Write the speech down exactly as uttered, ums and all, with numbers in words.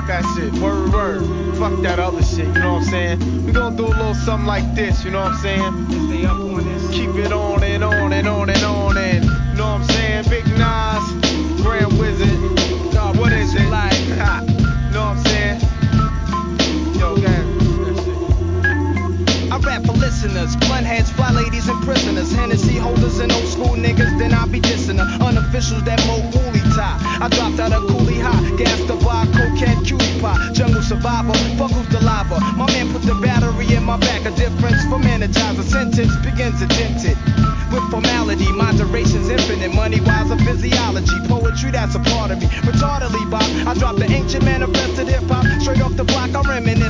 That's it, word, word. Fuck that other shit, you know what I'm saying? We gonna do a little something like this, you know what I'm saying? Stay up on this. Keep it on and on and on and on and, you know what I'm saying? Big Nas, Grand Wizard, God, what is it like? Ha, you know what I'm saying? Yo, gang. I rap for listeners, blunt heads, fly ladies and prisoners, Hennessy holders and old school niggas, then I be dissing her. Unofficials that mo woolly tie. I dropped out of coolie high, gas to buy cokehead cutie pie. Jungle survivor, fuck who's the lava. My man put the battery in my back, a difference from energizer. Sentence begins indented with formality, moderation's infinite. Money wise, a physiology, poetry that's a part of me. Retardedly, Bob, I dropped the ancient man of